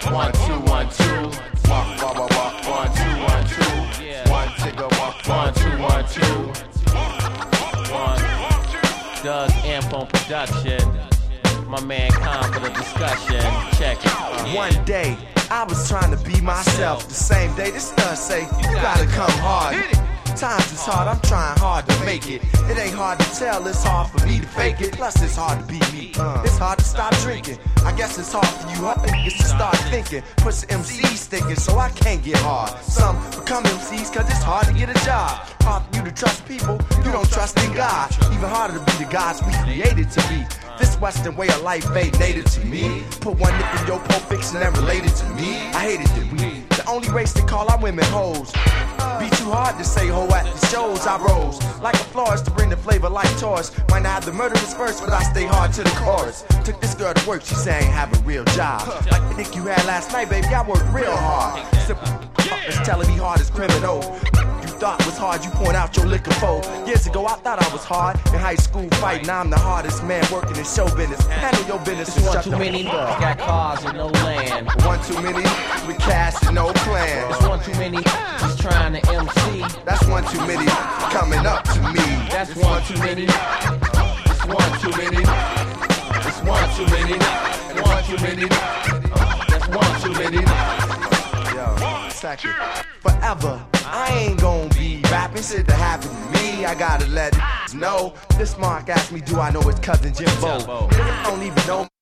1, 2, 1, 2. Walk, walk, walk, walk. 1, 2, 1, 2. Yeah. 1, tigger, walk. 1, 2, 1, 2. 1. Doug Amp on production. My man Khan for the discussion. Check it. One day, I was trying to be myself. The same day this stud say, you gotta come hard. Times is hard, I'm trying hard to make it. It ain't hard to tell, it's hard for me to fake it. Plus it's hard to be me. It's hard to stop drinking. I guess it's hard for you niggas to start thinking. Push the MCs thinking, so I can't get hard. Some become MCs cause it's hard to get a job. Hard for you to trust people, you don't trust in God. Even harder to be the gods we created to be. This Western way of life ain't native to me. Put one nick in your Pulp Fiction and related to me. I hated that we the only race they call our women hoes. Be too hard to say ho at the shows I rose. Like a florist to bring the flavor like Taurus. Might not have the murderous verse, but I stay hard to the chorus. Took this girl to work, she say I ain't have a real job. Like the dick you had last night, baby, I worked real hard. It's telling me hard as criminal. You thought was hard, you point out your liquor for. Years ago, I thought I was hard. In high school fight, now I'm the hardest man working in show business. Handle your business and One shut too the many fuck up. got cars and no land. One too many with cash and no plan. It's one too many just trying to MC. That's one too many coming up to me. That's one too many. It's one too many. It's one too many. One too many. That's one too many. Yo, second. Forever, I ain't gonna be rapping shit that happened to me. I gotta let it know. This Mark asked me, do I know his cousin Jimbo? Niggas don't even know.